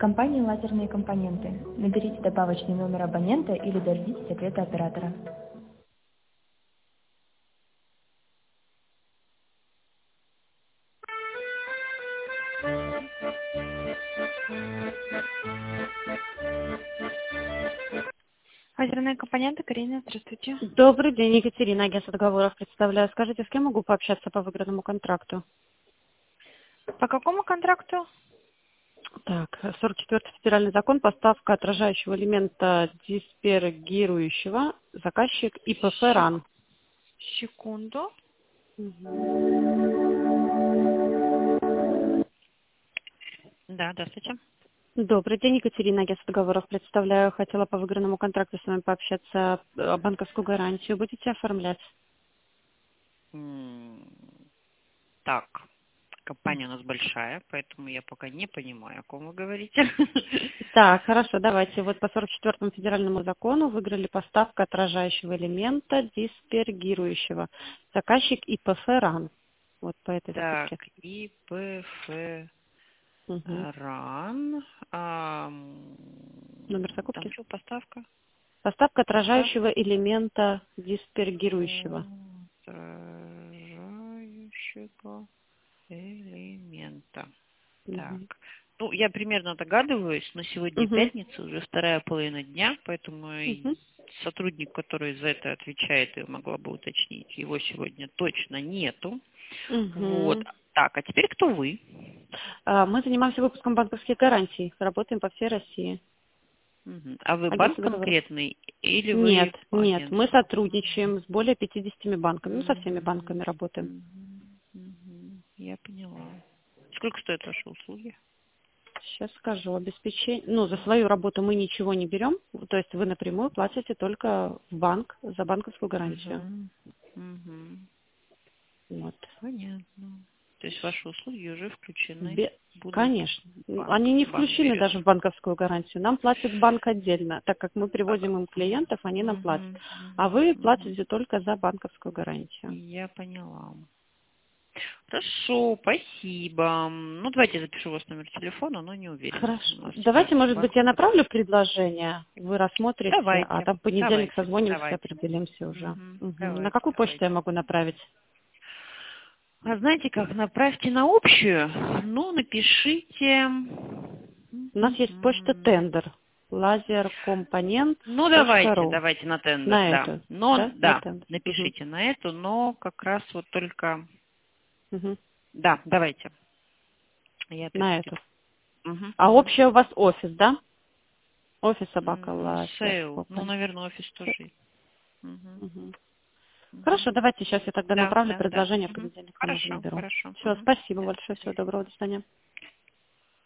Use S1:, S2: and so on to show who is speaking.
S1: Компания «Лазерные компоненты». Наберите добавочный номер абонента или дождитесь ответа оператора. Лазерные компоненты, Карина, здравствуйте.
S2: Добрый день, Екатерина, агентство договоров представляю. Скажите, с кем могу пообщаться по выигранному контракту?
S1: По какому контракту?
S2: Так, 44-й федеральный закон, поставка отражающего элемента диспергирующего, заказчик ИПФ РАН.
S1: Секунду. Да, здравствуйте.
S2: Добрый день, Екатерина, агентство договоров представляю. Хотела по выигранному контракту с вами пообщаться. Банковскую гарантию будете оформлять?
S3: Так, компания у нас большая, поэтому я пока не понимаю, о ком вы говорите.
S2: Так, хорошо, давайте. Вот по 44-му федеральному закону выиграли поставка отражающего элемента диспергирующего. Заказчик ИПФ РАН. Вот по этой
S3: Так,
S2: записке.
S3: ИПФ
S2: Угу.
S3: РАН.
S2: Номер
S3: Там
S2: закупки.
S3: что, поставка?
S2: Поставка отражающего элемента диспергирующего.
S3: Отражающего элемента. Так.
S2: Угу.
S3: Ну, я примерно догадываюсь, но сегодня
S2: Угу.
S3: пятница, уже вторая половина дня, поэтому
S2: Угу.
S3: сотрудник, который за это отвечает, и могла бы уточнить, его сегодня точно нету. Вот.
S2: Угу.
S3: Так, а теперь кто вы?
S2: Мы занимаемся выпуском банковских гарантий. Работаем по всей России.
S3: Мгм. А вы банк
S2: Агентство договоров.
S3: конкретный или вы
S2: Нет, нет. Мы
S3: агентство?
S2: сотрудничаем с более 50 банками. Ну, со всеми банками работаем.
S3: Я поняла. Сколько стоят ваши услуги?
S2: Сейчас скажу. Обеспечение. Ну, за свою работу мы ничего не берем. То есть вы напрямую платите только в банк за банковскую гарантию. Вот.
S3: Понятно. То есть ваши услуги уже включены будут
S2: Конечно.
S3: в банк.
S2: Они не
S3: Банк
S2: включены
S3: берет.
S2: даже в банковскую гарантию. Нам платит банк отдельно. Так как мы приводим им клиентов, они нам платят. А вы платите только за банковскую гарантию.
S3: Я поняла. Хорошо, спасибо. Ну, давайте я запишу ваш номер телефона, но не уверена.
S2: Хорошо.
S3: У нас
S2: Давайте, может быть,
S3: банк.
S2: я направлю предложение, вы рассмотрите, а
S3: Давайте,
S2: там в понедельник
S3: давайте,
S2: созвонимся,
S3: давайте.
S2: определимся уже. На
S3: Давайте,
S2: какую почту
S3: давайте.
S2: я могу направить?
S3: А знаете как, направьте на общую, ну, напишите.
S2: У нас есть почта тендер,
S3: Ну, давайте,
S2: лазеркомпонент.ру.
S3: давайте на тендер,
S2: На
S3: да.
S2: эту,
S3: Но,
S2: да? На
S3: да,
S2: тендер.
S3: напишите на эту, но как раз вот только...
S2: Мгм.
S3: Да, давайте. Я опять
S2: На эту.
S3: скину. Мгм,
S2: А
S3: мгм.
S2: общая у вас офис, да? Офис собака лазер.
S3: Сейл. Ну, наверное, офис тоже есть. Мгм,
S2: Мгм.
S3: мгм.
S2: Хорошо, давайте сейчас я тогда
S3: Да,
S2: направлю
S3: да, да.
S2: предложение, в
S3: Мгм.
S2: понедельник вам уже
S3: Хорошо,
S2: наберу.
S3: хорошо.
S2: Все,
S3: Мгм.
S2: спасибо
S3: До
S2: большое, всего
S3: свидания.
S2: доброго, до свидания.